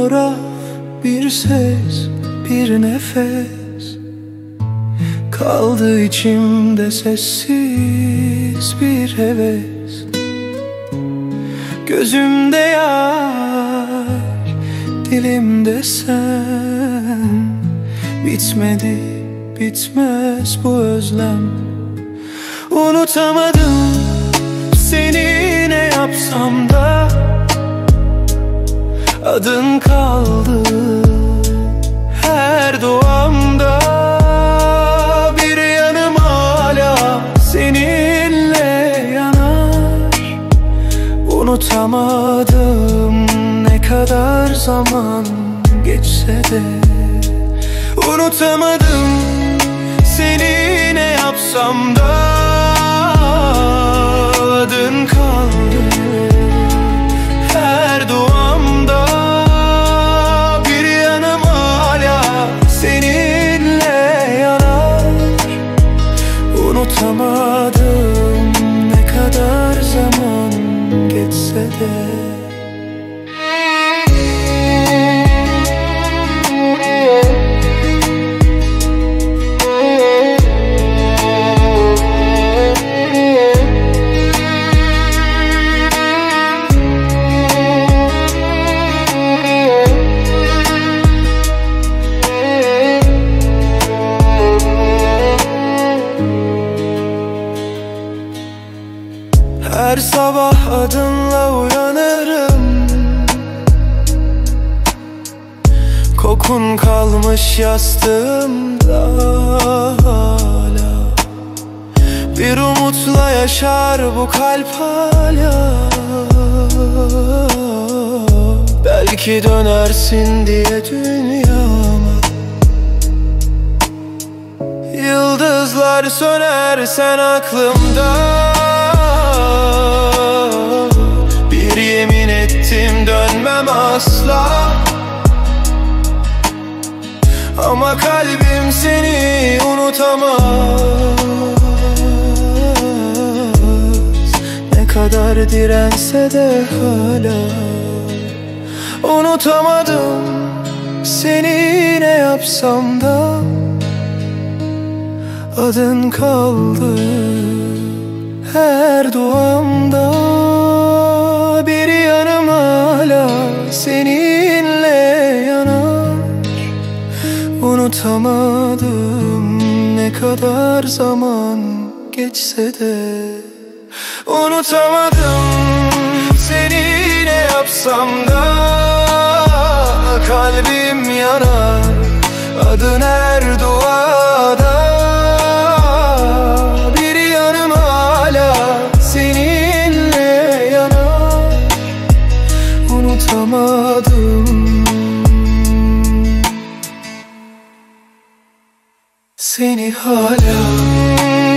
fotoğraf, bir ses, bir nefes kaldı içimde, sessiz bir heves. Gözümde yaş, dilimde sen. Bitmedi, bitmez bu özlem. Unutamadım seni, ne yapsam da adın kaldı her doğamda. Bir yanım hala seninle yanar. Unutamadım ne kadar zaman geçse de. Unutamadım seni, ne yapsam da adın kaldı her doğamda. Bir yanım hala seninle yanar. Unutamadım ne kadar zaman geçse de. Her sabah adınla uyanırım. Kokun kalmış yastığımda hala. Bir umutla yaşar bu kalp hala. Belki dönersin diye dünyama. Yıldızlar söner sen aklımda. Bir yemin ettim dönmem asla. Ama kalbim seni unutamaz. Ne kadar dirense de hala. Unutamadım seni, ne yapsam da adın kaldı her duamda. Bir yanım hala seninle yanar. Unutamadım ne kadar zaman geçse de. Unutamadım seni, ne yapsam da kalbim yanar. Adın her duada. Bir yanım hala seninle yanar. Unutamadım seni hala.